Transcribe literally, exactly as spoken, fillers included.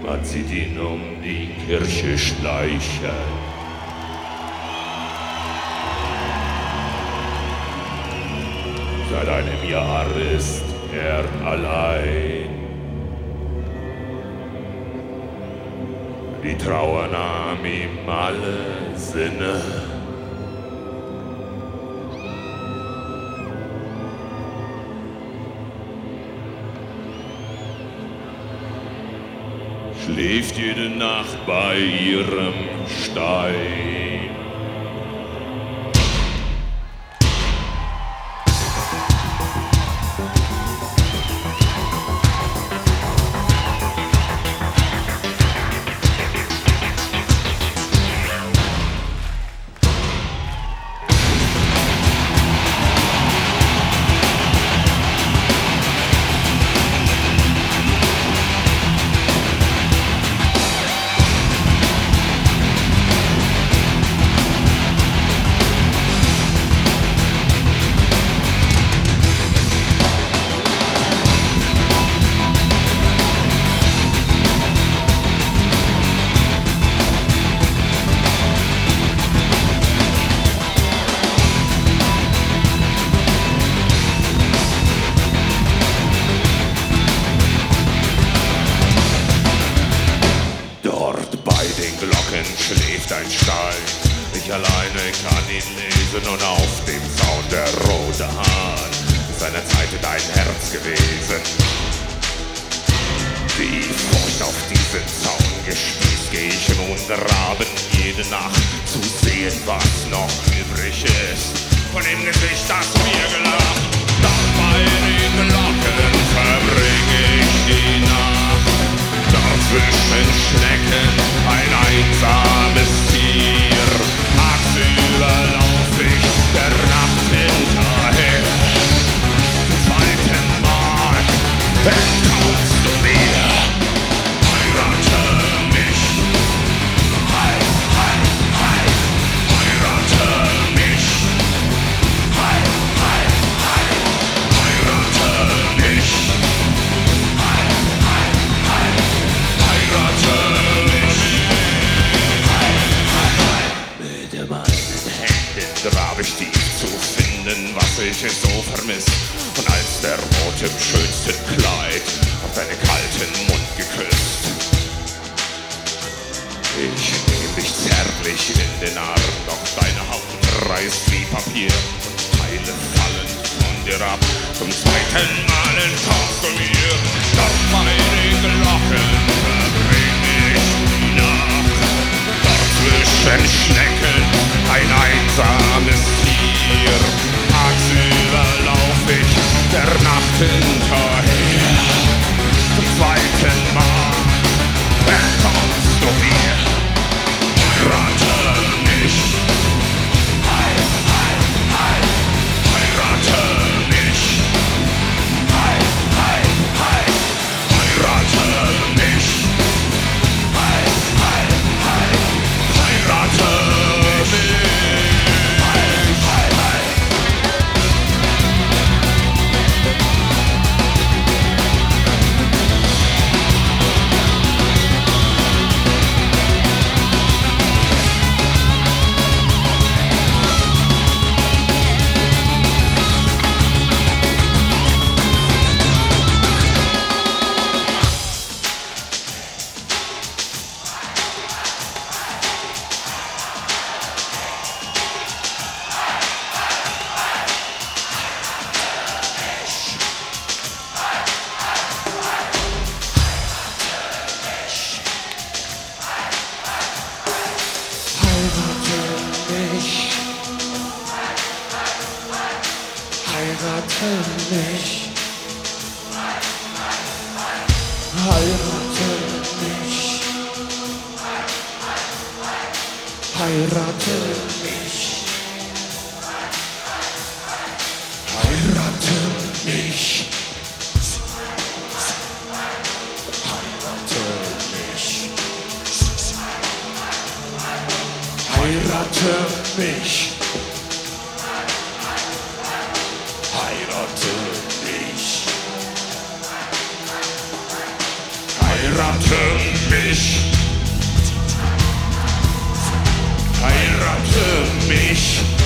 Man sieht ihn um die Kirche schleichen. Seit einem Jahr ist er allein. Die Trauer nahm ihm alle Sinne. Schläft jede Nacht bei ihrem Stein. Schläft ein Stein, ich alleine kann ihn lesen und auf dem Zaun der rote Hahn ist seiner Zeit dein Herz gewesen. Wie Furcht auf diesen Zaun gespießt, geh ich im Unterabend jede Nacht zu sehen, was noch übrig ist von dem Gesicht, das mir gelacht. Doch bei den Glocken verbringe ich die Nacht. Dort zwischen Schnecken ein einsames Tier. Tagsüber lauf ich der Nacht hinterher. Zum zweiten Mal entkommst du mir. Heirate mich. Hei, hei, hei. Heirate mich. Hei, hei, hei. Heirate mich. Hei, hei, hei. Heirate mich. Hei, hei, hei. Mit meinen Händen trab ich dich zu finden, was ich so vermisst. Und als der Rot im schönsten Kleid auf deinen kalten Mund geküsst. Ich nehm dich zärtlich in den Arm, doch deine Haut reißt wie Papier und Teile fallen von dir ab. Zum zweiten Mal entkommst du mir, doch bei den Glocken verbring ich die Nacht. Dort zwischen Schnecken ein einsames Tier. Tagsüber lauf ich der Nacht hinterher. Zum zweiten Mal entkommst du mir. Heirate mich. Hei, hei, hei. Heirate mich. Hei, hei, hei. Heirate mich. Hei, hei, hei. Heirate mich. Hei, hei, hei. Heirate mich. Heirate mich. Heirate mich. Heirate mich. Heirate mich. Heirate mich. Heirate mich. Heirate mich. mich. Heirate mich.